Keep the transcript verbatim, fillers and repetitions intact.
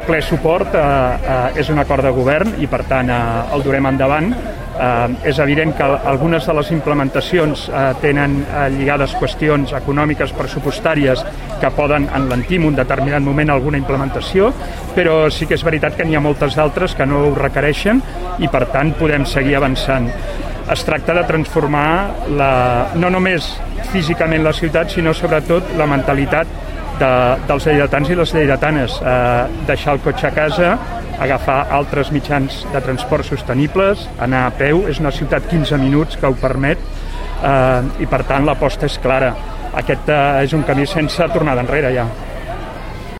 ple suport, eh, eh, és un acord de govern i per tant eh, el durem endavant. Eh, és evident que algunes de les implementacions eh, tenen eh, lligades qüestions econòmiques, pressupostàries, que poden enlentir en un determinat moment alguna implementació, però sí que és veritat que n'hi ha moltes d'altres que no ho requereixen i per tant podem seguir avançant. Es tracta de transformar la, no només físicament la ciutat, sinó sobretot la mentalitat de, dels lleidatans i les lleidatanes. Eh, deixar el cotxe a casa, agafar altres mitjans de transport sostenibles, anar a peu, és una ciutat quinze minuts que ho permet eh, i per tant l'aposta és clara. Aquest eh, és un camí sense tornada enrere ja.